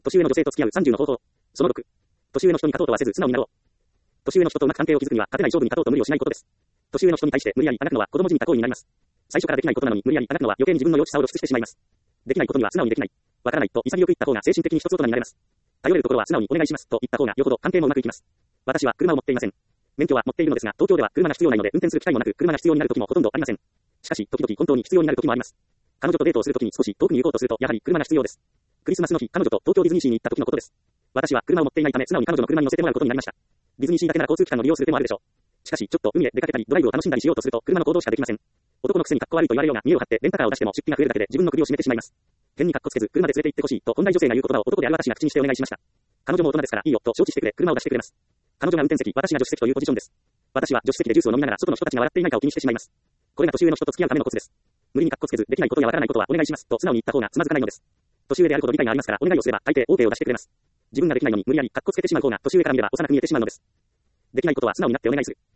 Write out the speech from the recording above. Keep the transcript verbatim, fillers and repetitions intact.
年上の女性と付き合うさんじゅうの方法。そのろく。年上の人に勝とうとはせず素直になろう。年上の人とうまく関係を築くには、勝てない勝負に勝とうと無理をしないことです。年上の人に対して無理やりあがくのは子供じみた行為になります。最初からできないことなのに無理やりあがくのは余計に自分の幼稚さを露出してしまいます。できないことには素直にできない。わからないと潔く言った方が精神的に一つ大人になれます。頼れるところは素直にお願いしますと言った方がよほど関係もうまくいきます。私は車を持っていません。免許は持っているのですが、東京では車が必要ないので運転する機会もなく、車が必要になる時もほとんどありません。しかし、時々本当に必要になる時もあります。彼女とデートをするときに少し遠くに行こうとすると、やはり車が必要です。クリスマスの日、彼女と東京ディズニーシーに行った時のことです。私は車を持っていないため、素直に彼女の車に乗せてもらうことになりました。ディズニーシーだけなら交通機関の利用する手もあるでしょう。しかし、ちょっと海へ出かけたり、ドライブを楽しんだりしようとすると、車の行動しかできません。男のくせにかっこ悪いと言われようが、見栄を張ってレンタカーを出しても出費が増えるだけで自分の首を絞めてしまいます。変にかっこつけず、車で連れて行ってほしいと本来女性が言う言葉を男である私が口にしてお願いしました。彼女も大人ですからいいよと承知してくれ、車を出してくれます。彼女が運転席、私が助手席というポジションです。私は助手席でジュースを飲みながら外の人たちが笑っていないかを気にしてしまいます。これが年上の人と付き合うためのコツです。無理にかっこつけず、できないことやわからないことはお願いしますと素直に言った方がつまずかないのです。年上であるほど理解がありますから、お願いをすれば大抵 OK を出してくれます。自分ができないのに無理やりかっこつけてしまう方が年上から見れば幼く見えてしまうのです。できないことは素直になってお願いする。